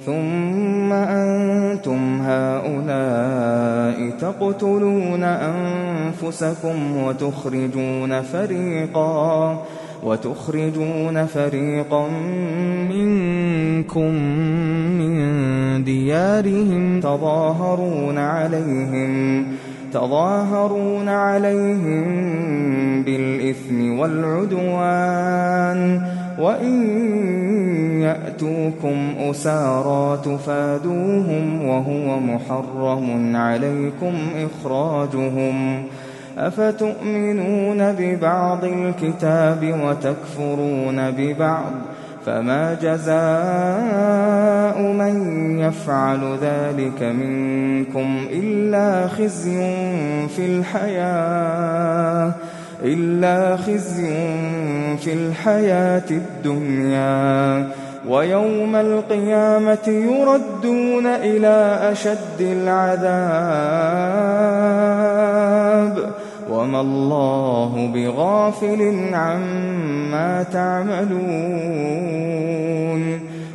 ثم أنتم هؤلاء تقتلون أنفسكم وتخرجون فريقا منكم من ديارهم تظاهرون عليهم بالإثم والعدوان، وإن يأتوكم أسارى تفادوهم وهو محرم عليكم إخراجهم. أفتؤمنون ببعض الكتاب وتكفرون ببعض؟ فما جزاء من يفعل ذلك منكم إلا خزي في الحياة الدنيا، ويوم القيامة يردون إلى أشد العذاب، وما الله بغافل عما تعملون.